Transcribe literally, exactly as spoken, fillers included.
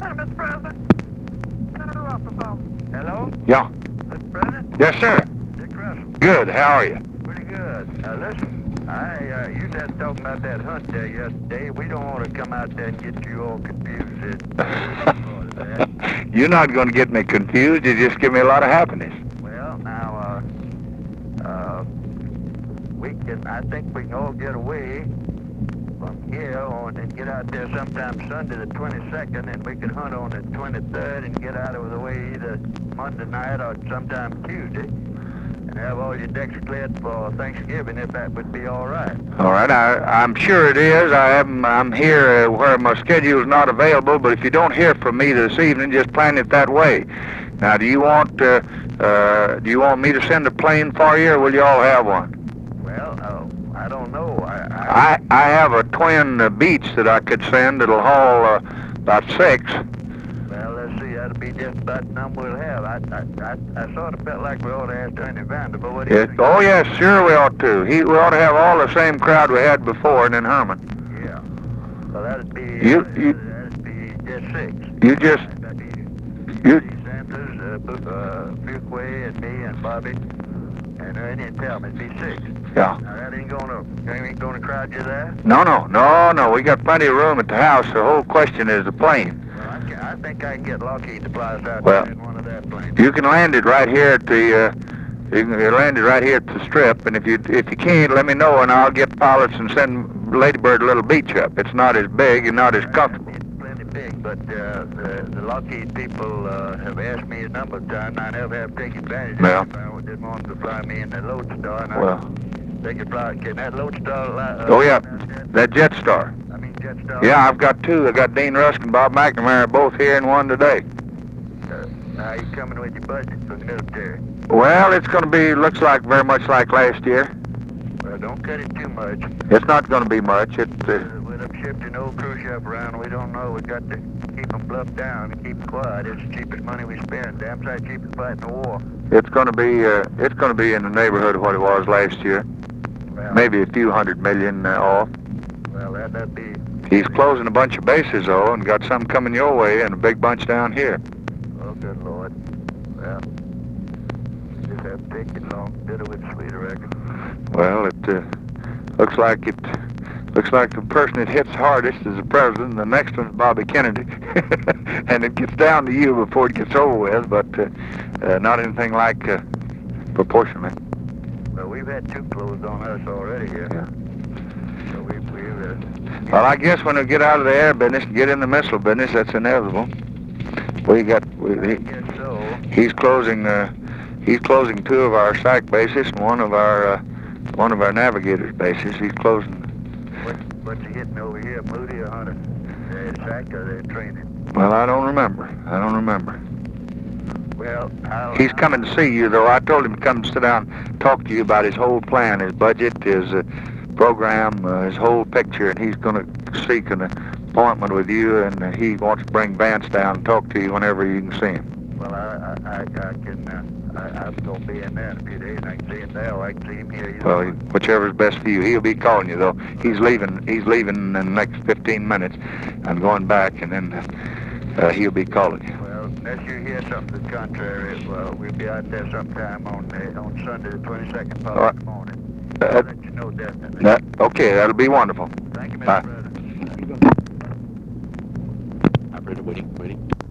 Mister President. Hello? Yeah. Mister President? Yes, sir. Dick Russell. Good. How are you? Pretty good. Now listen, I, uh, you just talking about that hunt there yesterday. We don't want to come out there and get you all confused. You're not going to get me confused. You just give me a lot of happiness. Well, now, uh, uh, we can, I think we can all get away from here on and get out there sometime Sunday the twenty-second, and we can hunt on the twenty-third and get out of the way either Monday night or sometime Tuesday, and have all your decks cleared for Thanksgiving, if that would be all right. All right. I, I'm sure it is. I am, I'm here uh, where my schedule is not available, but if you don't hear from me this evening, just plan it that way. Now, do you want uh, uh, do you want me to send a plane for you, or will you all have one? Well, uh, I don't know. I I, I have a twin uh, Beach that I could send. It'll haul uh, about six. Well, let's see. That'll be just about the number we'll have. I, I, I, I sort of felt like we ought to ask Tony Vanderbilt. What do you It, think? oh, yes, sure we ought to. He, we ought to have all the same crowd we had before, and then Herman. Yeah. Well, that'd be, You- uh, you- that'd be just six. You just, That'd be you, Steve Sanders, uh, Bu- uh, Fuquay, and me, and Bobby, and Ernie, and Thelma. It'd be six. yeah. Now, that ain't gonna, that ain't gonna crowd you there? No, no, no, no. We got plenty of room at the house. The whole question is the plane. Well, I, can, I think I can get Lockheed to fly us out Well, there in one of their planes. You can land it right here at the, uh, you can land it right here at the strip, and if you if you can't, let me know, and I'll get pilots and send Ladybird a little beach up. It's not as big and not as comfortable. It's plenty big, but uh, the, the Lockheed people uh, have asked me a number of times, and I never have taken advantage Well. of it. I didn't want them to fly me in the Lodestar, and I, Well, they could fly. Can that Lodestar? Uh, oh yeah, that, that Jetstar. I mean Jetstar. Yeah, I've got two. I got Dean Rusk and Bob McNamara both here and one today. Uh, how you coming with your budget for the military? Well, it's going to be, looks like very much like last year. Well, don't cut it too much. It's not going to be much. It, uh, Uh, with them shifting old cruise ship around, we don't know. We got to keep them bluffed down and keep quiet. It's the cheapest money we spend. Damn sight cheap as fighting the war. it's going to be, uh, it's going to be in the neighborhood of what it was last year. Well, Maybe a few hundred million uh, off. Well, that that'd be. He's closing a bunch of bases, though, and got some coming your way and a big bunch down here. Oh, good Lord. Well, just have to take it long, bitter with sweet, I reckon. Well, it uh, looks like it looks like the person it hits hardest is the president. The next one's Bobby Kennedy, and it gets down to you before it gets over with. But uh, uh, not anything like uh, proportionally. Well, we've had two closed on us already here. Yeah. So we we. Uh, Well, I guess when we get out of the air business and get in the missile business, that's inevitable. We got we, I he, guess so. he's closing uh, he's closing two of our SAC bases and one of our uh, one of our navigators bases. He's closing. What what's he hitting over here, Moody or Hunter? They're sacked or they're training. Well, I don't remember. I don't remember. Well, I'll, He's coming to see you, though. I told him to come sit down and talk to you about his whole plan, his budget, his uh, program, uh, his whole picture, and he's going to seek an appointment with you, and uh, he wants to bring Vance down and talk to you whenever you can see him. Well, I I I, I can. Uh, I, I'm gonna be in there in a few days. And I can see him there, or I can see him here. Either Well, way. whichever is best for you. He'll be calling you, though. He's leaving. He's leaving in the next fifteen minutes. I'm going back, and then uh, he'll be calling you. Well, unless you hear something to the contrary, well, we'll be out there sometime on the, on Sunday the twenty-second, All right. morning. Uh, I'll let you know definitely. That, okay, that'll be wonderful. Thank you, Mister Bye. President. Operator waiting, waiting.